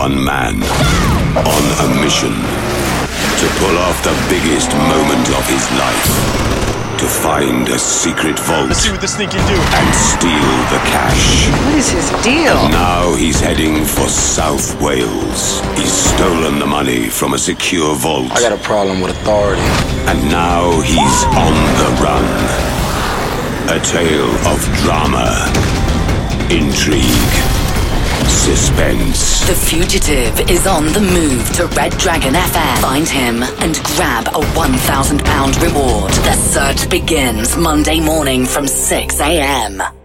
one man on a mission to pull off the biggest moment of his life. To find a secret vault. Let's see what this thing can do. And steal the cash. What is his deal? And now he's heading for South Wales. He's stolen the money from a secure vault. I got a problem with authority. And now he's on the run. A tale of drama, intrigue, suspense. The Fugitive is on the move to Red Dragon FM. Find him and grab a £1,000 reward. The search begins Monday morning from 6 a.m.